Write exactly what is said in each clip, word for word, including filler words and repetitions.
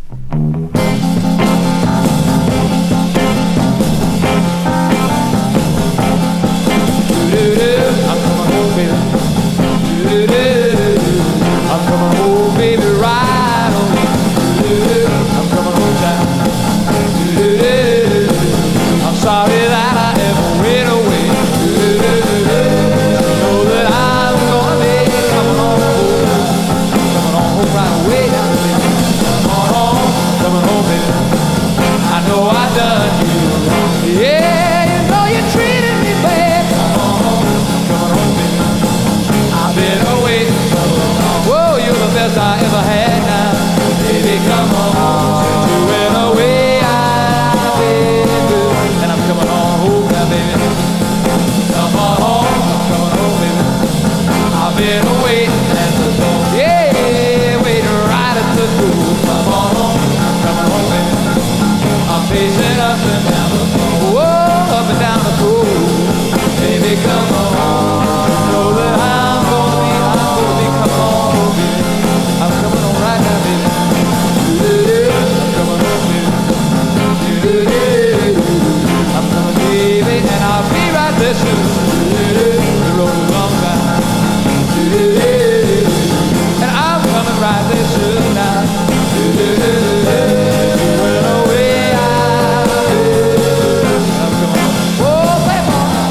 I ever had now. Baby, come on, since you went away, I've been good, and I'm coming on home now, baby. Come on home, I'm coming home, baby. I've been waiting at the door, yeah, waiting right at the door. Come on home, I'm coming home, baby. I'm pacing up and down the floor, whoa, up and down the road. Baby, come on home, you know that I'm gonna be, I'm gonna be, come on home, baby. I'm coming on right now, baby. I'm coming home, baby. I'm coming, baby, and I'll be right there soon. The road is long down, and I'm coming right there soon now. Well, away I'm coming home. Oh, baby.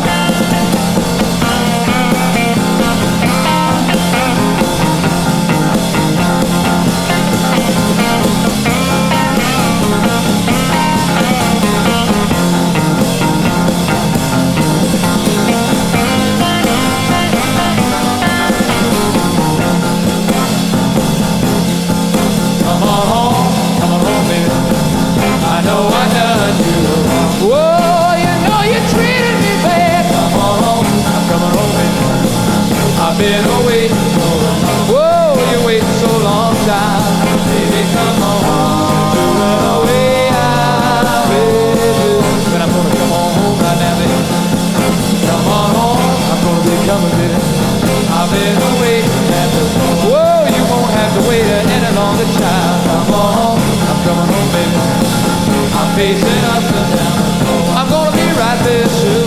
I've been away so long. Whoa, you waiting so long time. Baby, come on home. To run away, I've been. But I'm gonna come on home right now, baby. Come on home, I'm gonna be coming, baby. I've been away at the door. Whoa, you won't have to wait any longer, child. Come on home, I'm coming home, baby. I'm pacing up and down the floor. I'm gonna be right there soon.